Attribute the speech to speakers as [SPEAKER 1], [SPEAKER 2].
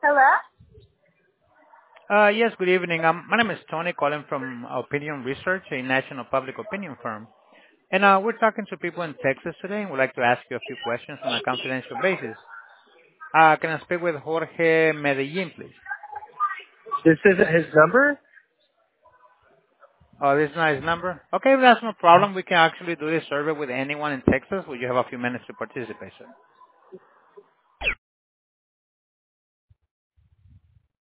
[SPEAKER 1] Hello?
[SPEAKER 2] Yes, good evening. My name is Tony, calling from Opinion Research, a national public opinion firm. And we're talking to people in Texas today, and we'd like to ask you a few questions on a confidential basis. Can I speak with Jorge Medellin, please?
[SPEAKER 3] This isn't his number?
[SPEAKER 2] Oh, this is not his number? Okay, that's no problem. We can actually do this survey with anyone in Texas. Will you have a few minutes to participate, sir?